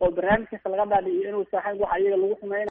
oo barnaamijka laga dhaadhiciyo inuu saaxiib waxa iyaga lagu xumeeyo.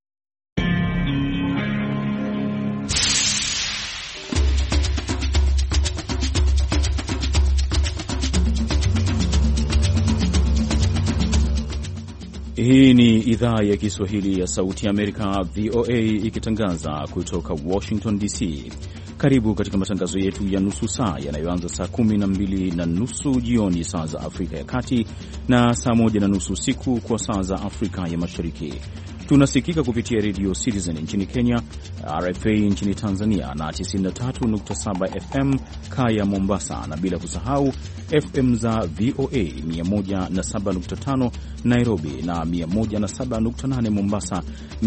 Hii ni idhaa ya Kiswahili ya Sauti ya Amerika, VOA, ikitangaza kutoka Washington DC. Karibu katika matangazo yetu ya nusu saa yanayoanza saa 12:30 jioni saa za Afrika ya Kati na saa 1:30 usiku kwa saa za Afrika ya Mashariki. Tunasikika kupitia Radio Citizen nchini Kenya, RFA nchini Tanzania na 93.7 FM Kaya Mombasa, na bila kusahau FM za VOA 107.5 Nairobi na 107.8 Mombasa,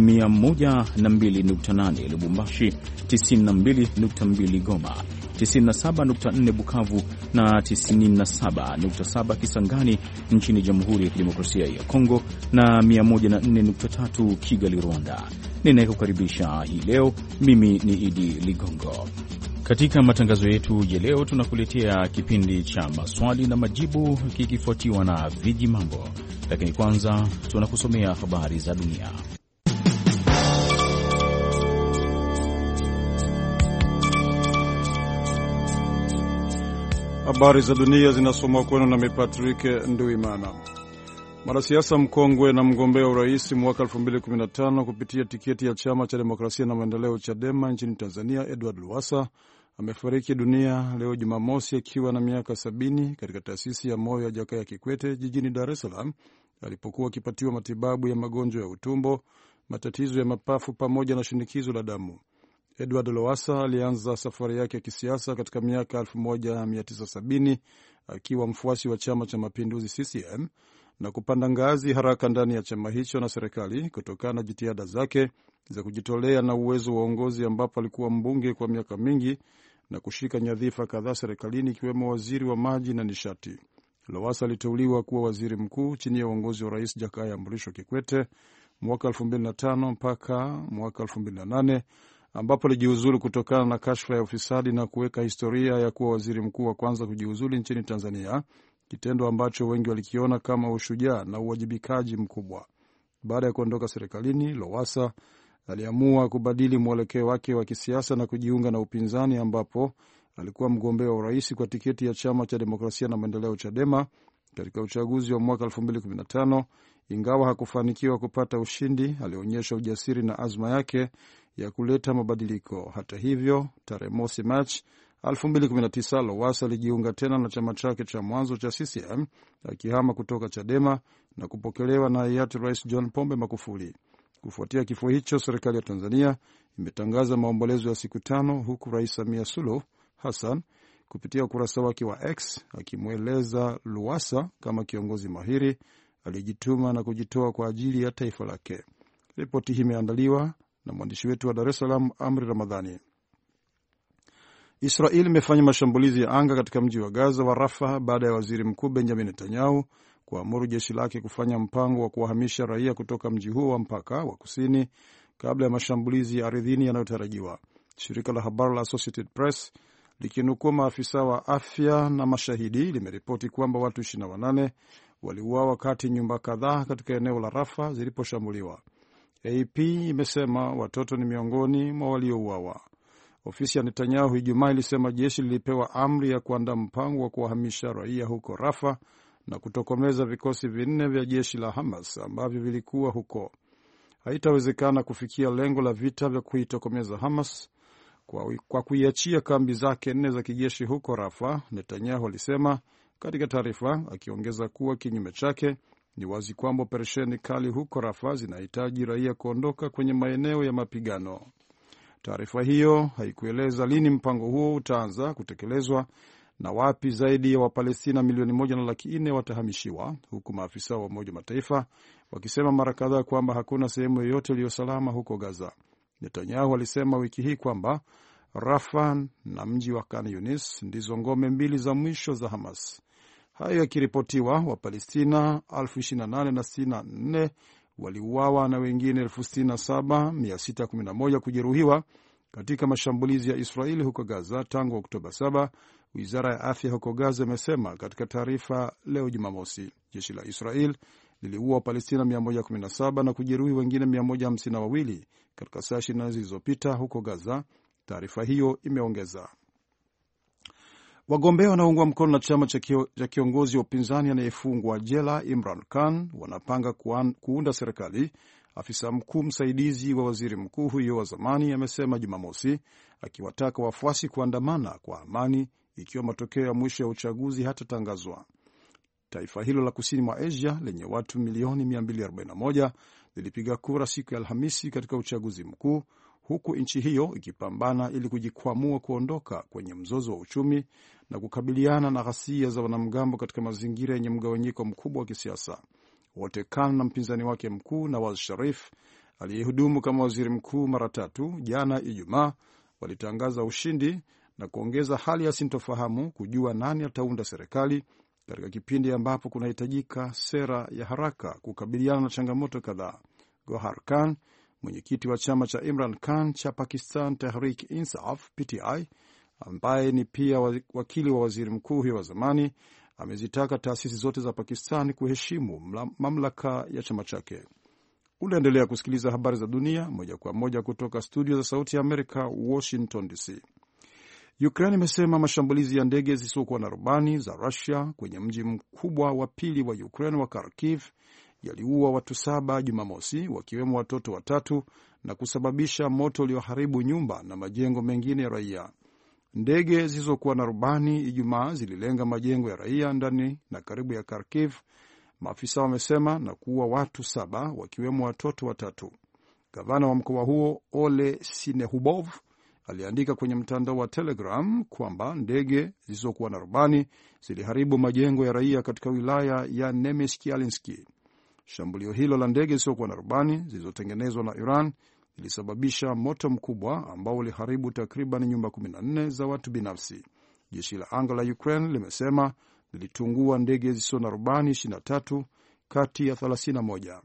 102.8 Lubumbashi, 92.2 Goma, 97.4 Bukavu na 97.7 Kisangani nchini Jamhuri ya Kidemokrasia ya Kongo na 104.3 Kigali, Rwanda. Ninayekukaribisha hii leo mimi ni Idi Ligongo. Katika matangazo yetu ya leo tunakuletea kipindi cha maswali na majibu kikifuatiwa na viji mambo, lakini kwanza tunakusomea habari za dunia. Habari za dunia zinasomwa kwenu na Patrick Nduimana. Mwanasiasa mkongwe na mgombea urais mwaka 2015 kupitia tiketi ya chama cha demokrasia na maendeleo Chadema nchini Tanzania, Edward Lowassa amefariki dunia leo Jumamosi akiwa na miaka 70 katika taasisi ya moyo ya Jakaya Kikwete jijini Dar es Salaam alipokuwa akipatiwa matibabu ya magonjwa ya utumbo, matatizo ya mapafu pamoja na shinikizo la damu. Edward Lowassa alianza safari yake ya kisiasa katika miaka 1970 akiwa mfuasi wa Chama cha Mapinduzi CCM na kupanda ngazi haraka ndani ya chama hicho na serikali kutokana na jitihada zake za kujitolea na uwezo wa uongozi, ambapo alikuwa mbunge kwa miaka mingi na kushika nyadhifa kadhaa serikalini ikiwemo waziri wa maji na nishati. Lowassa aliteuliwa kuwa waziri mkuu chini ya uongozi wa Rais Jakaya Mrisho Kikwete mwaka 2005 mpaka mwaka 2008 ambapo alijiuzulu kutokana na kashfa ya ufisadi na kuweka historia ya kuwa waziri mkuu wa kwanza kujiuzulu nchini Tanzania, kitendo ambacho wengi walikiona kama ushujaa na uwajibikaji mkubwa. Baada ya kuondoka serikalini, Lowassa aliamua kubadili mwelekeo wake wa kisiasa na kujiunga na upinzani, ambapo alikuwa mgombea wa urais kwa tiketi ya chama cha demokrasia na maendeleo Chadema katika uchaguzi wa mwaka 2015. Ingawa hakufanikiwa kupata ushindi, alionyesha ujasiri na azma yake ya kuleta mabadiliko. Hata hivyo, tarehe mosi Machi 2019 Lowassa alijiunga tena na chama chake cha mwanzo cha CCM akihama kutoka Chadema na kupokelewa na hayati Rais John Pombe Magufuli. Kufuatia kifo hicho, serikali ya Tanzania imetangaza maombolezo ya siku 5, huku Rais Samia Suluhu Hassan kupitia ukurasa wake wa X akimweleza Lowassa kama kiongozi mahiri aliyejituma na kujitoa kwa ajili ya taifa lake. Ripoti hii imeandaliwa na mwandishi wetu wa Dar es Salaam, Amri Ramadhani. Israeli imefanya mashambulizi ya anga katika mji wa Gaza wa Rafah baada ya waziri mkuu Benjamin Netanyahu kuamuru jeshi lake kufanya mpango wa kuwahamisha raia kutoka mji huo wa mpaka wa kusini kabla ya mashambulizi ya ardhini yanayotarajiwa. Shirika la habari la Associated Press likinukuu maafisa wa afya na mashahidi limeripoti kwamba watu 28 waliuawa wakati nyumba kadhaa katika eneo la Rafah ziliposhambuliwa. AP imesema watoto ni miongoni mwa waliouawa. Ofisi ya Netanyahu Ijumaa ilisema jeshi lilipewa amri ya kuandaa mpango wa kuwahamisha raia huko Rafah na kutokomeza vikosi 4 vya jeshi la Hamas ambavyo vilikuwa huko. Haitawezekana kufikia lengo la vita vya kuitokomeza Hamas kwa kuiachia kambi zake 4 za kijeshi huko Rafah, Netanyahu alisema katika taarifa, akiongeza kuwa kinyume chake ni wazi kwamba operesheni kali huko Rafah zinahitaji raia kuondoka kwenye maeneo ya mapigano. Taarifa hiyo haikueleza lini mpango huo utaanza kutekelezwa na wapi zaidi ya Wapalestina milioni 1.4 watahamishiwa, huku maafisa wa Umoja wa Mataifa wakisema mara kadhaa kwamba hakuna sehemu yoyote iliyo salama huko Gaza. Netanyahu alisema wiki hii kwamba Rafah na mji wa Khan Yunis ndizo ngome 2 za mwisho za Hamas. Hayo yakiripotiwa, Wapalestina 28,064 waliuawa na wengine 67,611 kujeruhiwa katika mashambulizi ya Israeli huko Gaza tangu Oktoba 7, wizara ya afya huko Gaza imesema katika taarifa leo Jumamosi. Jeshi la Israel liliua Wapalestina 117 na kujeruhi wengine 152 katika saa 24 zilizopita huko Gaza, taarifa hiyo imeongeza. Wagombea wanaoungwa mkono na chama cha kiongozi wa upinzani anayefungwa jela Imran Khan wanapanga kuunda serikali, afisa mkuu msaidizi wa waziri mkuu huyo wa zamani amesema Jumamosi, akiwataka wafuasi kuandamana kwa amani ikiwa matokeo ya mwisho ya uchaguzi hatatangazwa. Taifa hilo la kusini mwa Asia lenye watu milioni 241 lilipiga kura siku ya Alhamisi katika uchaguzi mkuu, huku nchi hiyo ikipambana ili kujikwamua kuondoka kwenye mzozo wa uchumi na kukabiliana na ghasia za wanamgambo katika mazingira yenye mgawanyiko mkubwa wa kisiasa. Wote Khan na mpinzani wake mkuu Nawaz Sharif aliyehudumu kama waziri mkuu mara 3 jana Ijumaa walitangaza ushindi na kuongeza hali ya sintofahamu kujua nani ataunda serikali katika kipindi ambapo kunahitajika sera ya haraka kukabiliana na changamoto kadhaa. Gohar Khan, mwenyekiti wa chama cha Imran Khan cha Pakistan Tehreek Insaf PTI, ambaye ni pia wakili wa waziri mkuu huyo wa zamani, amezitaka taasisi zote za Pakistan kuheshimu mamlaka ya chama chake. Unaendelea kusikiliza habari za dunia moja kwa moja kutoka studio za Sauti ya Amerika, Washington DC. Ukraine imesema mashambulizi ya ndege zisizokuwa na rubani za Russia kwenye mji mkubwa wa pili wa Ukraine wa Kharkiv yaliua watu 7 Jumamosi, wakiwemo watoto 3 na kusababisha moto ulioharibu nyumba na majengo mengine ya raia. Ndege zisizokuwa na rubani Ijumaa zililenga majengo ya raia ndani na karibu ya Kharkiv, maafisa wamesema, na kuua watu 7 wakiwemo watoto 3. Gavana wa mkoa huo Ole Sinehubov aliandika kwenye mtandao wa Telegram kwamba ndege zisizokuwa na rubani ziliharibu majengo ya raia katika wilaya ya Nemeskialinski. Shambulio hilo la ndege zisizokuwa na rubani zilizotengenezwa na Iran ilisababisha moto mkubwa ambao uliharibu takriban nyumba 14 za watu binafsi. Jeshi la anga la Ukraine limesema lilitungua ndege zisizo na rubani 23 kati ya 31.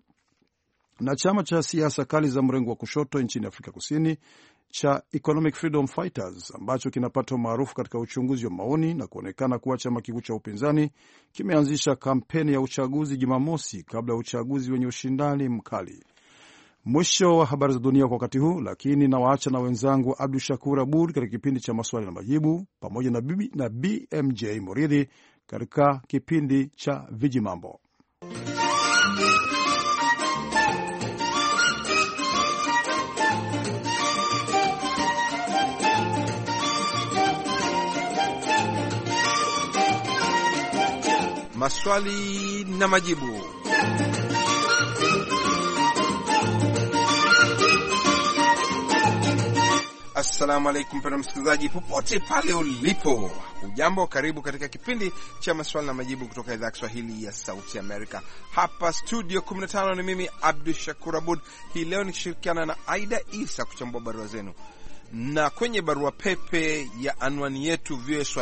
Na chama cha siasa kali za mrengo wa kushoto nchini Afrika Kusini cha Economic Freedom Fighters ambacho kinapata maarufu katika uchunguzi wa maoni na kuonekana kuwa chama kikuu cha upinzani kimeanzisha kampeni ya uchaguzi Jumamosi kabla ya uchaguzi wenye ushindani mkali. Mwisho wa habari za dunia kwa wakati huu, lakini nawaacha na wenzangu Abdu Shakur Abud katika kipindi cha maswali na majibu pamoja na BMJ Muridhi katika kipindi cha Viji Mambo. Maswali na majibu. Assalamu alaikum mpendwa msikilizaji popote pale ulipo. Ujambo, karibu katika kipindi cha maswali na majibu kutoka idhaa ya Kiswahili ya Sauti Amerika. Hapa studio 15 ni mimi Abdu Shakur Abud. Hii leo nikishirikiana na Aida Isa kuchambua barua zenu. Na kwenye barua pepe ya anwani yetu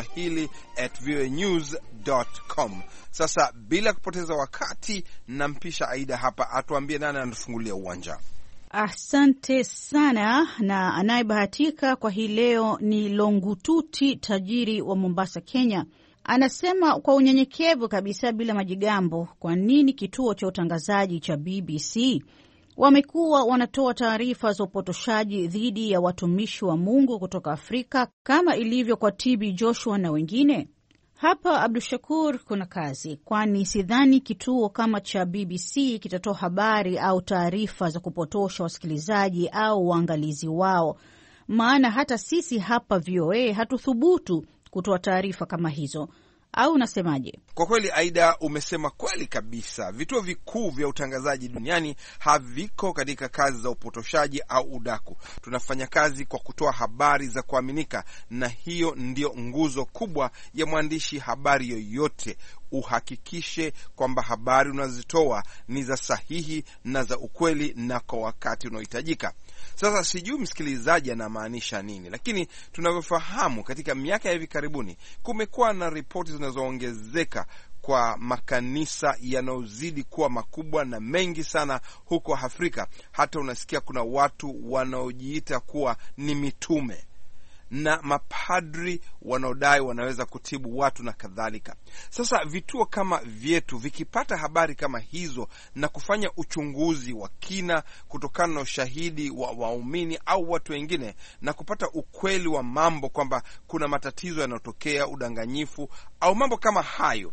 voaswahili@voanews.com. Sasa bila kupoteza wakati, nampisha Aida hapa atuambie nani anatufungulia uwanja. Asante sana, na anayebahatika kwa hii leo ni Longututi tajiri wa Mombasa, Kenya. Anasema kwa unyenyekevu kabisa, bila majigambo, kwa nini kituo cha utangazaji cha BBC wamekuwa wanatoa taarifa za upotoshaji dhidi ya watumishi wa Mungu kutoka Afrika kama ilivyo kwa TB Joshua na wengine? Hapa Abdushakur, kuna kazi, kwani sidhani kituo kama cha BBC kitatoa habari au taarifa za kupotosha wasikilizaji au waangalizi wao, maana hata sisi hapa VOA hatuthubutu kutoa taarifa kama hizo. Au unasemaje? Kwa kweli Aida, umesema kweli kabisa. Vituo vikuu vya utangazaji duniani haviko katika kazi za upotoshaji au udaku. Tunafanya kazi kwa kutoa habari za kuaminika, na hiyo ndio nguzo kubwa ya mwandishi habari yoyote. Uhakikishe kwamba habari unazitoa ni za sahihi na za ukweli na kwa wakati unaohitajika. Sasa sijui msikilizaji anamaanisha nini, lakini tunavyofahamu katika miaka ya hivi karibuni kumekuwa na ripoti zinazoongezeka kwa makanisa yanayozidi kuwa makubwa na mengi sana huko Afrika. Hata unasikia kuna watu wanaojiita kuwa ni mitume. na mapadri wanaodai wanaweza kutibu watu na kadhalika. Sasa vituo kama vyetu vikipata habari kama hizo na kufanya uchunguzi wa kina kutokana na ushahidi wa waumini au watu wengine na kupata ukweli wa mambo kwamba kuna matatizo yanayotokea, udanganyifu au mambo kama hayo,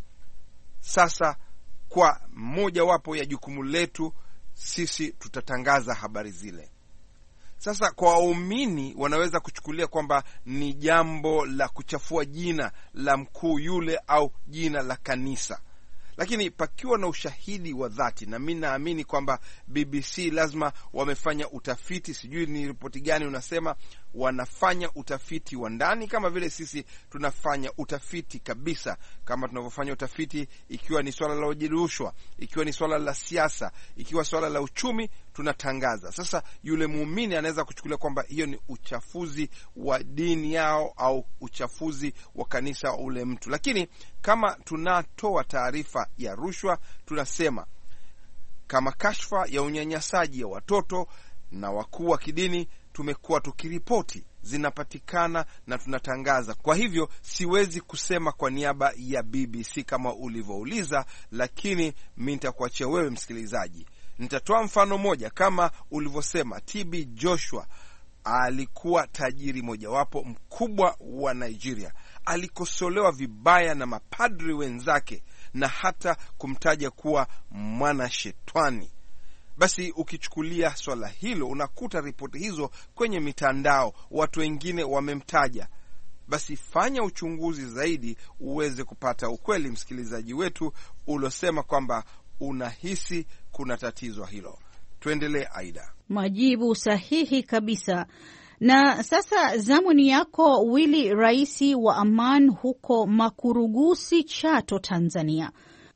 sasa kwa mojawapo ya jukumu letu sisi tutatangaza habari zile. Sasa kwa waumini wanaweza kuchukulia kwamba ni jambo la kuchafua jina la mkuu yule au jina la kanisa, lakini pakiwa na ushahidi wa dhati, na mimi naamini kwamba BBC lazima wamefanya utafiti. Sijui ni ripoti gani unasema wanafanya utafiti wa ndani, kama vile sisi tunafanya utafiti kabisa, kama tunavyofanya utafiti ikiwa ni swala la ujirushwa, ikiwa ni swala la siasa, ikiwa swala la uchumi, tunatangaza. Sasa yule muumini anaweza kuchukulia kwamba hiyo ni uchafuzi wa dini yao au uchafuzi wa kanisa wa ule mtu. Lakini kama tunatoa taarifa ya rushwa, tunasema kama kashfa ya unyanyasaji ya watoto na wakuu wa kidini, tumekuwa tukiripoti, zinapatikana na tunatangaza. Kwa hivyo siwezi kusema kwa niaba ya BBC kama ulivyouliza, lakini mimi nitakuachia wewe msikilizaji. Nitatoa mfano moja kama ulivyosema. TB Joshua alikuwa tajiri mojawapo mkubwa wa Nigeria. Alikosolewa vibaya na mapadri wenzake na hata kumtaja kuwa mwana shetani. Basi ukichukulia swala hilo, unakuta ripoti hizo kwenye mitandao, watu wengine wamemtaja. Basi fanya uchunguzi zaidi uweze kupata ukweli, msikilizaji wetu, ulosema kwamba unahisi kuna tatizo hilo. Tuendelee, Aida. Majibu sahihi kabisa. Na sasa zamuni yako Willy Raisi wa Aman huko Makurugusi, Chato, Tanzania.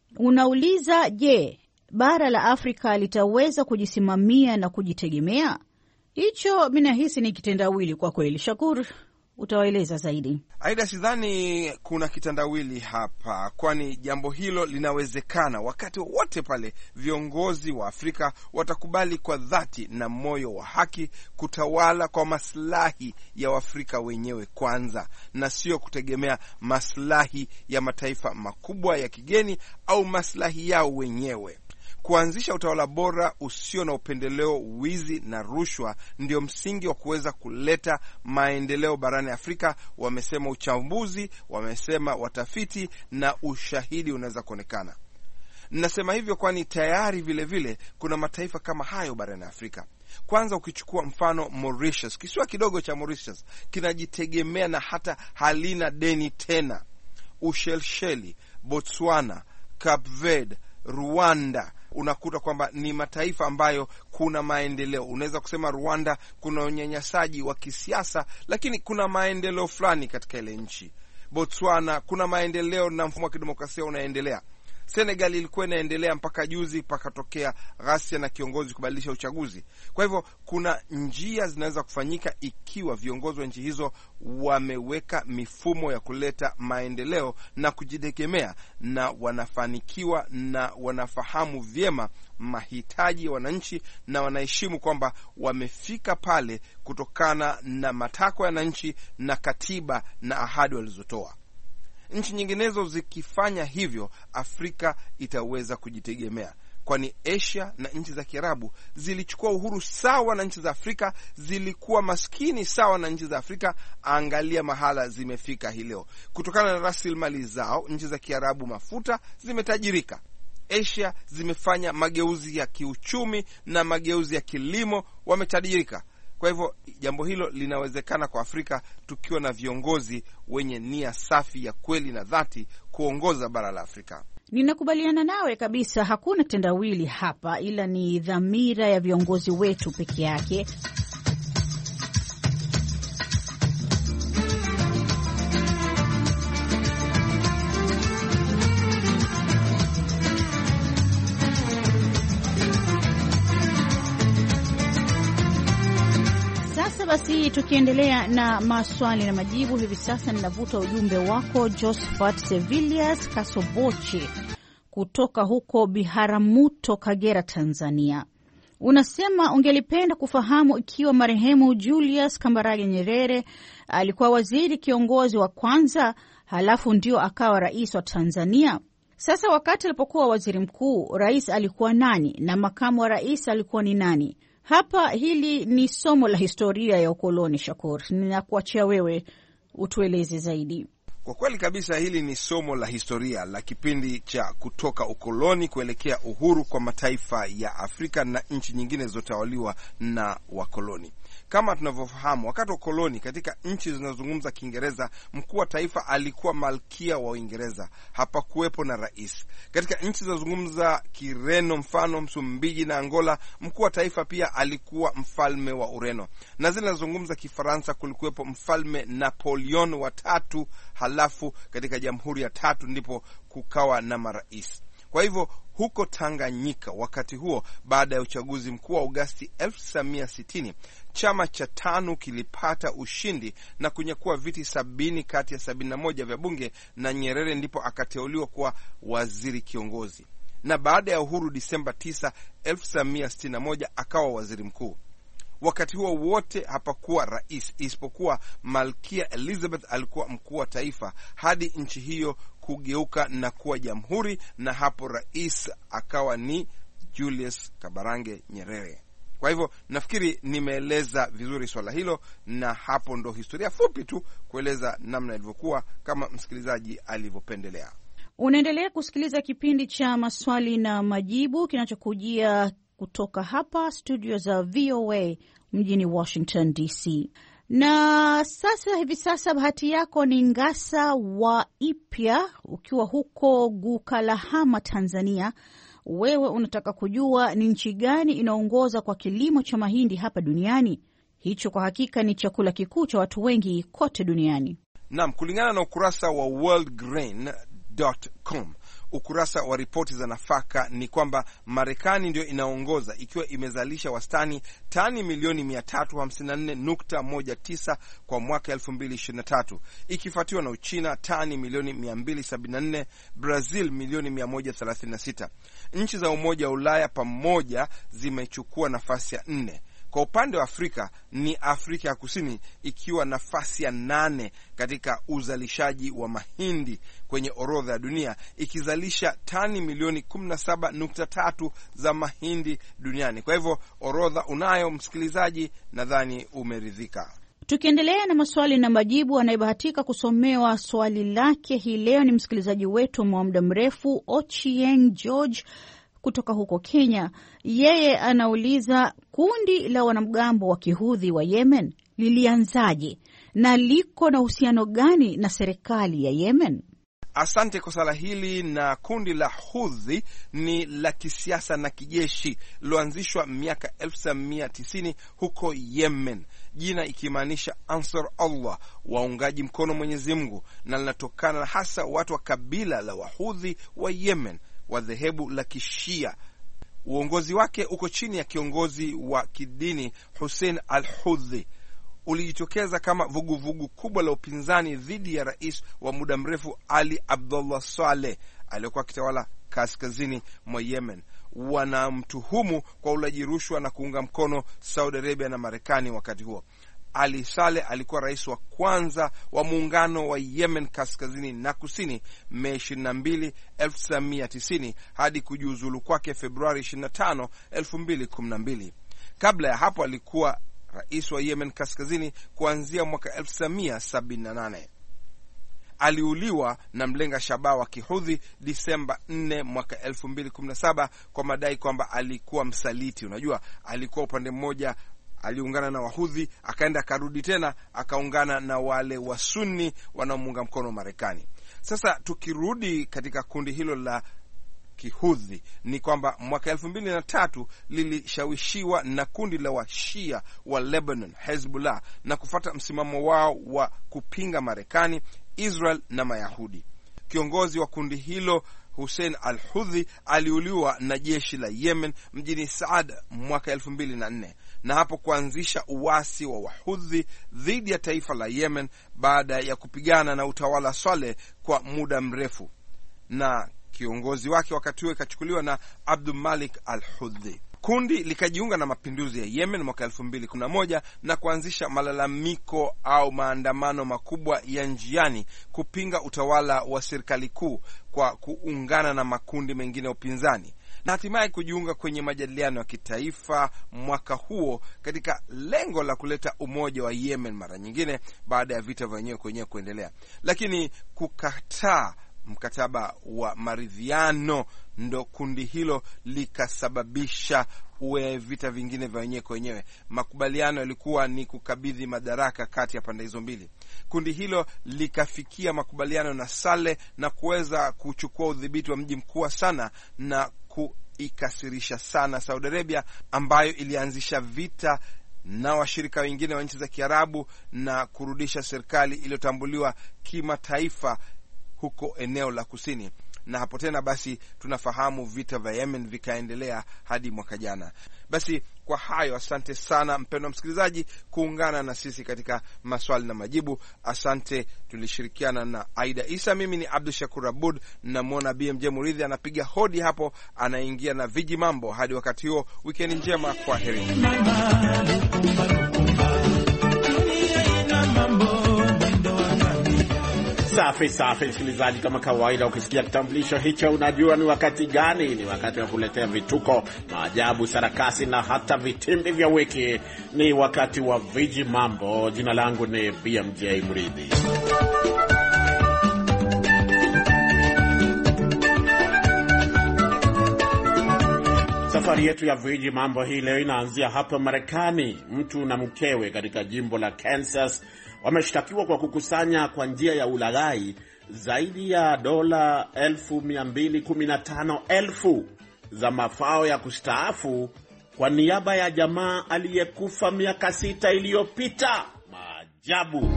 Unauliza, je, bara la Afrika litaweza kujisimamia na kujitegemea? Hicho mimi nahisi ni kitendawili kwa kweli. Shakur, utawaeleza zaidi. Aida, sidhani kuna kitendawili hapa, kwani jambo hilo linawezekana wakati wote pale viongozi wa Afrika watakubali kwa dhati na moyo wa haki kutawala kwa maslahi ya Waafrika wenyewe kwanza, na sio kutegemea maslahi ya mataifa makubwa ya kigeni au maslahi yao wenyewe. Kuanzisha utawala bora usio na upendeleo, wizi na rushwa ndio msingi wa kuweza kuleta maendeleo barani Afrika, wamesema uchambuzi, wamesema watafiti, na ushahidi unaweza kuonekana. Nasema hivyo kwani tayari vile vile kuna mataifa kama hayo barani Afrika. Kwanza ukichukua mfano Mauritius, kisiwa kidogo cha Mauritius kinajitegemea na hata halina deni tena. Ushelisheli, Botswana, Cape Verde, Rwanda, unakuta kwamba ni mataifa ambayo kuna maendeleo. Unaweza kusema Rwanda kuna unyanyasaji wa kisiasa, lakini kuna maendeleo fulani katika ile nchi. Botswana kuna maendeleo na mfumo wa kidemokrasia unaendelea. Senegal ilikuwa inaendelea mpaka juzi pakatokea ghasia na kiongozi kubadilisha uchaguzi. Kwa hivyo kuna njia zinaweza kufanyika ikiwa viongozi wa nchi hizo wameweka mifumo ya kuleta maendeleo na kujitegemea, na wanafanikiwa na wanafahamu vyema mahitaji ya wananchi, na wanaheshimu kwamba wamefika pale kutokana na matakwa ya wananchi na katiba na ahadi walizotoa. Nchi nyinginezo zikifanya hivyo, Afrika itaweza kujitegemea, kwani Asia na nchi za Kiarabu zilichukua uhuru sawa na nchi za Afrika, zilikuwa maskini sawa na nchi za Afrika. Angalia mahala zimefika hii leo kutokana na rasilimali zao. Nchi za Kiarabu mafuta, zimetajirika. Asia zimefanya mageuzi ya kiuchumi na mageuzi ya kilimo, wametajirika. Kwa hivyo jambo hilo linawezekana kwa Afrika tukiwa na viongozi wenye nia safi ya kweli na dhati kuongoza bara la Afrika. Ninakubaliana nawe kabisa, hakuna tendawili hapa, ila ni dhamira ya viongozi wetu peke yake. Basi tukiendelea na maswali na majibu, hivi sasa ninavuta ujumbe wako Josephat Sevillias Kasobochi kutoka huko Biharamuto, Kagera, Tanzania. Unasema ungelipenda kufahamu ikiwa marehemu Julius Kambarage Nyerere alikuwa waziri kiongozi wa kwanza halafu ndio akawa rais wa Tanzania. Sasa wakati alipokuwa waziri mkuu, rais alikuwa nani na makamu wa rais alikuwa ni nani? Hapa hili ni somo la historia ya ukoloni, Shakur. Ninakuachia wewe utueleze zaidi. Kwa kweli kabisa, hili ni somo la historia la kipindi cha kutoka ukoloni kuelekea uhuru kwa mataifa ya Afrika na nchi nyingine zilizotawaliwa na wakoloni. Kama tunavyofahamu, wakati wa koloni katika nchi zinazozungumza Kiingereza, mkuu wa taifa alikuwa malkia wa Uingereza, hapakuwepo na rais. Katika nchi zinazozungumza Kireno, mfano Msumbiji na Angola, mkuu wa taifa pia alikuwa mfalme wa Ureno, na zile zinazozungumza Kifaransa kulikuwepo mfalme Napoleon wa tatu, halafu katika jamhuri ya tatu ndipo kukawa na marais. Kwa hivyo huko Tanganyika wakati huo, baada ya uchaguzi mkuu wa Agosti 1960, chama cha TANU kilipata ushindi na kunyakua viti 70 kati ya 71 vya bunge, na Nyerere ndipo akateuliwa kuwa waziri kiongozi, na baada ya uhuru Disemba 9, 1961 akawa waziri mkuu. Wakati huo wote hapakuwa rais isipokuwa Malkia Elizabeth alikuwa mkuu wa taifa hadi nchi hiyo kugeuka na kuwa jamhuri, na hapo rais akawa ni Julius Kambarage Nyerere. Kwa hivyo nafikiri nimeeleza vizuri swala hilo, na hapo ndo historia fupi tu kueleza namna ilivyokuwa kama msikilizaji alivyopendelea. Unaendelea kusikiliza kipindi cha maswali na majibu kinachokujia kutoka hapa studio za VOA mjini Washington DC. Na hivi sasa bahati yako ni Ngasa wa Ipya, ukiwa huko Gukalahama, Tanzania. Wewe unataka kujua ni nchi gani inaongoza kwa kilimo cha mahindi hapa duniani. Hicho kwa hakika ni chakula kikuu cha watu wengi kote duniani. Naam, kulingana na ukurasa wa worldgrain.com, ukurasa wa ripoti za nafaka, ni kwamba Marekani ndio inaongoza ikiwa imezalisha wastani tani milioni 354.19 kwa mwaka 2023, ikifuatiwa na Uchina tani milioni 274, Brazil milioni 136. Nchi za Umoja wa Ulaya pamoja zimechukua nafasi ya 4. Kwa upande wa Afrika ni Afrika ya Kusini ikiwa nafasi ya 8 katika uzalishaji wa mahindi kwenye orodha ya dunia, ikizalisha tani milioni 17.3 za mahindi duniani. Kwa hivyo orodha unayo msikilizaji, nadhani umeridhika. Tukiendelea na maswali na majibu, anayebahatika kusomewa swali lake hii leo ni msikilizaji wetu wa muda mrefu Ochieng George kutoka huko Kenya. Yeye anauliza, kundi la wanamgambo wa Kihudhi wa Yemen lilianzaje na liko na uhusiano gani na serikali ya Yemen? Asante kwa swala hili. Na kundi la Hudhi ni la kisiasa na kijeshi liloanzishwa miaka 1990 huko Yemen, jina ikimaanisha Ansar Allah, waungaji mkono Mwenyezi Mungu, na linatokana hasa watu wa kabila la Wahudhi wa Yemen wa dhehebu la Kishia. Uongozi wake uko chini ya kiongozi wa kidini Hussein al-Hudhi. Ulijitokeza kama vuguvugu kubwa la upinzani dhidi ya rais wa muda mrefu Ali Abdullah Saleh aliyokuwa akitawala kaskazini mwa Yemen. Wanamtuhumu kwa ulaji rushwa na kuunga mkono Saudi Arabia na Marekani. Wakati huo Ali Saleh alikuwa rais wa kwanza wa muungano wa Yemen kaskazini na kusini Mei 22, 1990 hadi kujiuzulu kwake Februari 25, 2012. Kabla ya hapo alikuwa rais wa Yemen kaskazini kuanzia mwaka 1978. Aliuliwa na mlenga shabaha wa Kihudhi Disemba 4 mwaka 2017 kwa madai kwamba alikuwa msaliti. Unajua, alikuwa upande mmoja aliungana na Wahudhi, akaenda akarudi tena akaungana na wale wa Sunni wanaomuunga mkono Marekani. Sasa tukirudi katika kundi hilo la Kihudhi, ni kwamba mwaka 2003 lilishawishiwa na kundi la Washia wa Lebanon, Hezbollah, na kufuata msimamo wao wa kupinga Marekani, Israel na Mayahudi. Kiongozi wa kundi hilo Hussein al-Hudhi aliuliwa na jeshi la Yemen mjini Saada mwaka 2004, na hapo kuanzisha uasi wa Wahudhi dhidi ya taifa la Yemen baada ya kupigana na utawala Saleh kwa muda mrefu, na kiongozi wake wakati huo ikachukuliwa na Abdul Malik al-Hudhi. Kundi likajiunga na mapinduzi ya Yemen mwaka 2011 na kuanzisha malalamiko au maandamano makubwa ya njiani kupinga utawala wa serikali kuu kwa kuungana na makundi mengine ya upinzani, na hatimaye kujiunga kwenye majadiliano ya kitaifa mwaka huo katika lengo la kuleta umoja wa Yemen mara nyingine baada ya vita vya wenyewe kwa wenyewe kuendelea. Lakini kukataa mkataba wa maridhiano ndo kundi hilo likasababisha vita vingine vya wenyewe kwa wenyewe. Makubaliano yalikuwa ni kukabidhi madaraka kati ya pande hizo mbili. Kundi hilo likafikia makubaliano na Saleh na kuweza kuchukua udhibiti wa mji mkuu Sana na kuikasirisha sana Saudi Arabia, ambayo ilianzisha vita na washirika wengine wa nchi za Kiarabu na kurudisha serikali iliyotambuliwa kimataifa huko eneo la kusini. Na hapo tena basi tunafahamu vita vya Yemen vikaendelea hadi mwaka jana. Basi kwa hayo, asante sana mpendwa msikilizaji kuungana na sisi katika maswali na majibu. Asante, tulishirikiana na Aida Isa. Mimi ni Abdul Shakur Abud, na muona BMJ Muridhi anapiga hodi hapo, anaingia na viji mambo. Hadi wakati huo, weekend njema, kwa heri. Safi msikilizaji, kama kawaida ukisikia kitambulisho hicho unajua ni wakati gani. Ni wakati wa kuletea vituko, maajabu, sarakasi na hata vitimbi vya wiki. Ni wakati wa viji mambo. Jina langu ni BMJ Muridhi. Safari yetu ya viji mambo hii leo inaanzia hapa Marekani. Mtu na mkewe katika jimbo la Kansas wameshtakiwa kwa kukusanya kwa njia ya ulaghai zaidi ya dola 215,000 za mafao ya kustaafu kwa niaba ya jamaa aliyekufa miaka 6 iliyopita. Maajabu.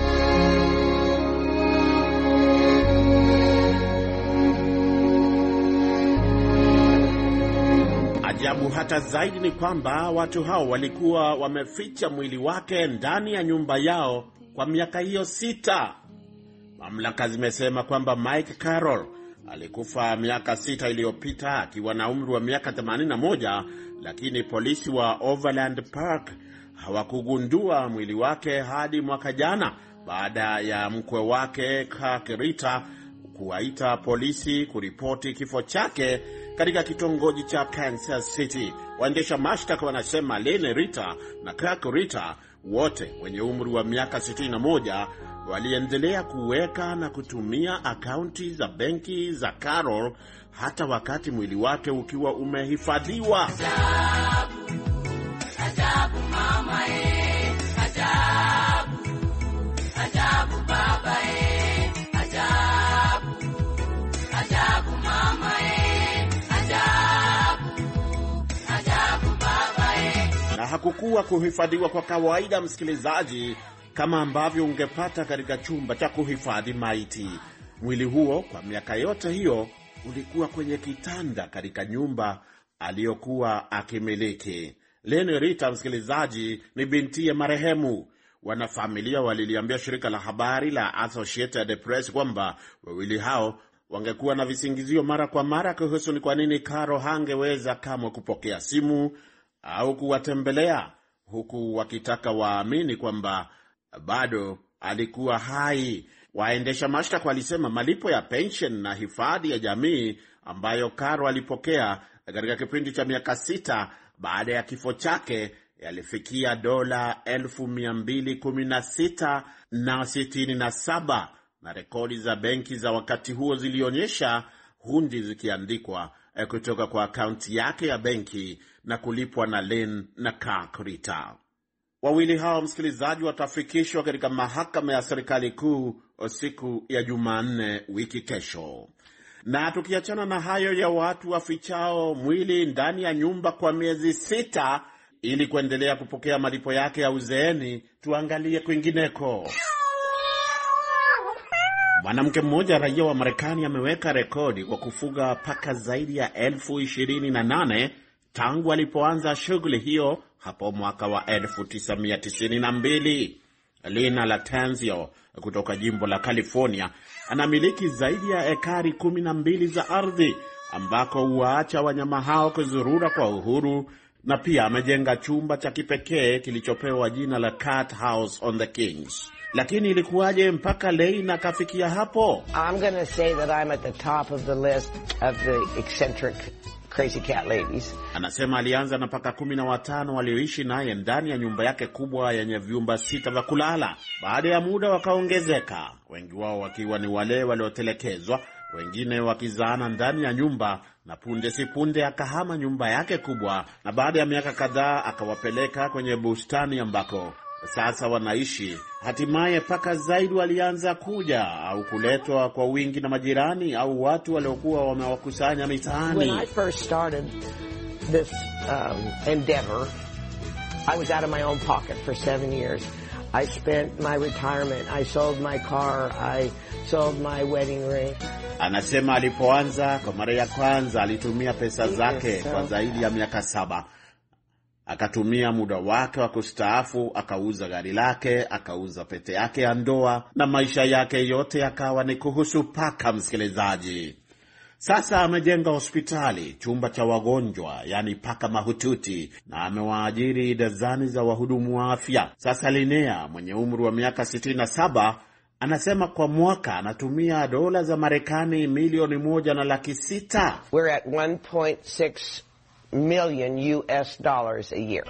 Ajabu hata zaidi ni kwamba watu hao walikuwa wameficha mwili wake ndani ya nyumba yao kwa miaka hiyo 6. Mamlaka zimesema kwamba Mike Carroll alikufa miaka 6 iliyopita akiwa na umri wa miaka 81, lakini polisi wa Overland Park hawakugundua mwili wake hadi mwaka jana baada ya mkwe wake Kirk Ritter kuwaita polisi kuripoti kifo chake katika kitongoji cha Kansas City. Waendesha mashtaka wanasema Lene Ritter na Kirk Ritter, wote wenye umri wa miaka 61, waliendelea kuweka na kutumia akaunti za benki za Carroll hata wakati mwili wake ukiwa umehifadhiwa. Ajabu mama ajabu baba ajabu mama ajabu baba. Na hakukuwa kuhifadhiwa kwa kawaida, msikilizaji, kama ambavyo ungepata katika chumba cha kuhifadhi maiti. Mwili huo kwa miaka yote hiyo ulikuwa kwenye kitanda katika nyumba aliyokuwa akimiliki. Lene Ritter, msikilizaji, ni bintiye marehemu. Wanafamilia waliliambia shirika la habari la Associated Press kwamba wawili hao wangekuwa na visingizio mara kwa mara kuhusu ni kwa nini Carroll hangeweza kamwe kupokea simu au kuwatembelea, huku wakitaka waamini kwamba bado alikuwa hai. Waendesha mashtaka walisema malipo ya pension na hifadhi ya jamii ambayo Carroll alipokea katika kipindi cha miaka 6 baada ya kifo chake yalifikia dola 216,067, na rekodi za benki za wakati huo zilionyesha hundi zikiandikwa kutoka kwa akaunti yake ya benki na kulipwa na Lane na Kirk Ritter. Wawili hao, msikilizaji, watafikishwa katika mahakama ya serikali kuu siku ya Jumanne wiki kesho. Na tukiachana na hayo ya watu wafichao mwili ndani ya nyumba kwa miezi 6 ili kuendelea kupokea malipo yake ya uzeeni, tuangalie kwingineko. Mwanamke mmoja raia wa Marekani ameweka rekodi kwa kufuga paka zaidi ya 28,000 tangu alipoanza shughuli hiyo hapo mwaka wa 1992. Lina Latanzio kutoka jimbo la California anamiliki zaidi ya ekari 12 za ardhi ambako huwaacha wanyama hao kuzurura kwa uhuru, na pia amejenga chumba cha kipekee kilichopewa jina la Cat House on the Kings. Lakini ilikuwaje mpaka Lane akafikia hapo? I'm going to say that I'm at the top of the list of the eccentric crazy cat ladies. Anasema alianza na paka 15 walioishi naye ndani ya nyumba yake kubwa yenye vyumba 6 vya kulala. Baada ya muda wakaongezeka, wengi wao wakiwa ni wale waliotelekezwa, wengine wakizaana ndani ya nyumba, na punde si punde akahama nyumba yake kubwa, na baada ya miaka kadhaa akawapeleka kwenye bustani ambako sasa wanaishi. Hatimaye paka zaidi walianza kuja au kuletwa kwa wingi na majirani au watu waliokuwa wamewakusanya mitaani. When I first started this endeavor, I was out of my own pocket for 7 years. I spent my retirement, I sold my car, I sold my wedding ring. Anasema alipoanza kwa mara ya kwanza alitumia pesa zake kwa zaidi ya miaka 7. Akatumia muda wake wa kustaafu, akauza gari lake, akauza pete yake ya ndoa, na maisha yake yote yakawa ni kuhusu paka, msikilizaji. Sasa amejenga hospitali, chumba cha wagonjwa, yani paka mahututi, na amewaajiri dazani za wahudumu wa afya. Sasa Linnea mwenye umri wa miaka 67 anasema kwa mwaka anatumia dola za Marekani milioni 1.6. We're at 1.6 million US dollars a year.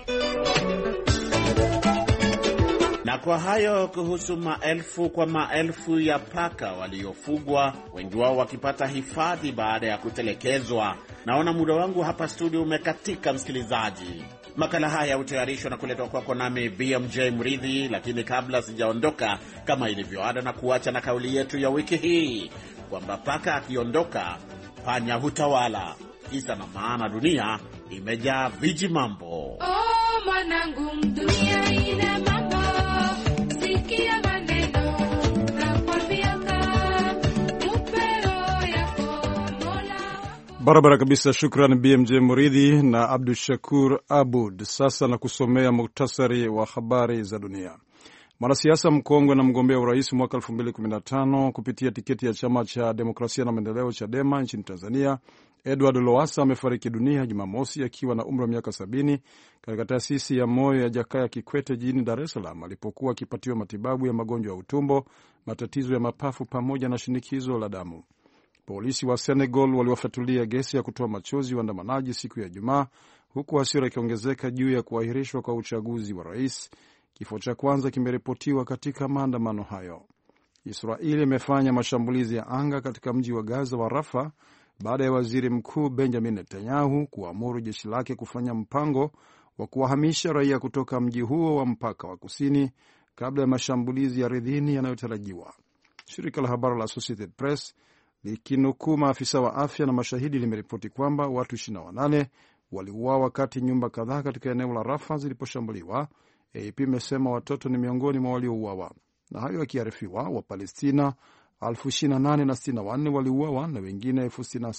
Na kwa hayo kuhusu maelfu kwa maelfu ya paka waliofugwa, wengi wao wakipata hifadhi baada ya kutelekezwa. Naona muda wangu hapa studio umekatika, msikilizaji. Makala haya hutayarishwa na kuletwa kwako nami BMJ Mridhi, lakini kabla sijaondoka, kama ilivyo ada, na kuacha na kauli yetu ya wiki hii kwamba paka akiondoka panya hutawala. Kisa na maana, dunia imejaa viji mambo. Oh, mwanangu, dunia ina mambo. Sikia maneno na kwambiaka upeo yako Mola. Barabara kabisa. Shukran BMJ Muridhi na Abdul Shakur Abud. Sasa na kusomea muktasari wa habari za dunia. Mwanasiasa mkongwe na mgombea urais mwaka 2015 kupitia tiketi ya chama cha demokrasia na maendeleo Chadema nchini Tanzania, Edward Lowassa amefariki dunia Jumamosi akiwa na umri wa miaka 70 katika taasisi ya moyo ya Jakaya Kikwete jijini Dar es Salaam alipokuwa akipatiwa matibabu ya magonjwa ya utumbo, matatizo ya mapafu pamoja na shinikizo la damu. Polisi wa Senegal waliwafatulia gesi ya kutoa machozi waandamanaji siku ya Ijumaa, huku hasira ikiongezeka juu ya kuahirishwa kwa uchaguzi wa rais. Kifo cha kwanza kimeripotiwa katika maandamano hayo. Israeli imefanya mashambulizi ya anga katika mji wa Gaza wa Rafa baada ya waziri mkuu Benjamin Netanyahu kuamuru jeshi lake kufanya mpango wa kuwahamisha raia kutoka mji huo wa mpaka wa kusini kabla ya mashambulizi ya ardhini yanayotarajiwa. Shirika la habari la Associated Press likinukuu maafisa wa afya na mashahidi limeripoti kwamba watu 28 waliuawa wakati nyumba kadhaa katika eneo la Rafa ziliposhambuliwa. AP imesema watoto ni miongoni mwa waliouawa. Na hayo yakiarifiwa, Wapalestina 28,064 waliuawa na wengine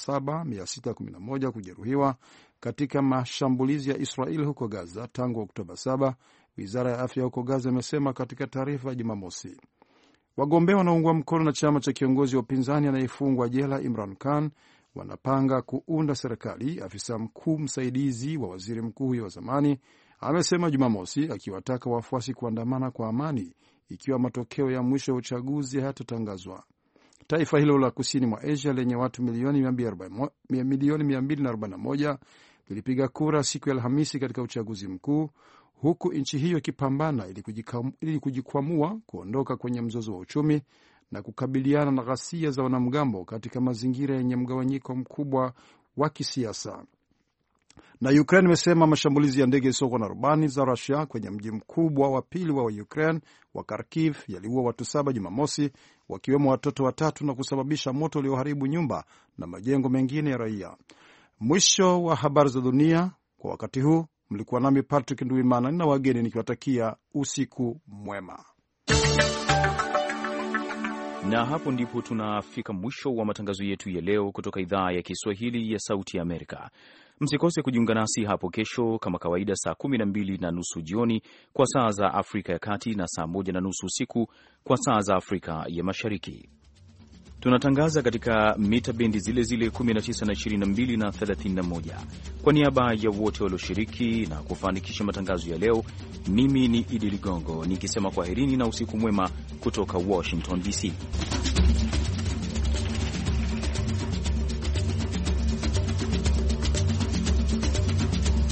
67,611 kujeruhiwa katika mashambulizi ya Israeli huko Gaza tangu Oktoba 7, wizara ya afya huko Gaza imesema katika taarifa ya Jumamosi. Wagombea wanaoungwa mkono na chama cha kiongozi wa upinzani anayefungwa jela Imran Khan wanapanga kuunda serikali, afisa mkuu msaidizi wa waziri mkuu huyo wa zamani amesema Jumamosi, akiwataka wafuasi kuandamana kwa amani ikiwa matokeo ya mwisho ya uchaguzi hayatatangazwa. Taifa hilo la kusini mwa Asia lenye watu milioni 241 lilipiga kura siku ya Alhamisi katika uchaguzi mkuu, huku nchi hiyo ikipambana ili kujikwamua kuondoka kwenye mzozo wa uchumi na kukabiliana na ghasia za wanamgambo katika mazingira yenye mgawanyiko mkubwa wa kisiasa. Na Ukraine imesema mashambulizi ya ndege zisizo na rubani za Russia kwenye mji mkubwa wa pili wa Ukraine wa Kharkiv yaliua watu 7 Jumamosi, wakiwemo watoto 3 na kusababisha moto ulioharibu nyumba na majengo mengine ya raia. Mwisho wa habari za dunia kwa wakati huu. Mlikuwa nami Patrick Nduwimana na wageni nikiwatakia usiku mwema. Na hapo ndipo tunafika mwisho wa matangazo yetu ya leo kutoka idhaa ya Kiswahili ya Sauti ya Amerika. Msikose kujiunga nasi hapo kesho kama kawaida saa 12:30 jioni kwa saa za Afrika ya Kati na saa 1:30 usiku kwa saa za Afrika ya Mashariki. Tunatangaza katika mita bendi zile zile 19 na 22 na 31. Kwa niaba ya wote walioshiriki na kufanikisha matangazo ya leo, mimi ni Idi Ligongo nikisema kwaherini na usiku mwema kutoka Washington DC.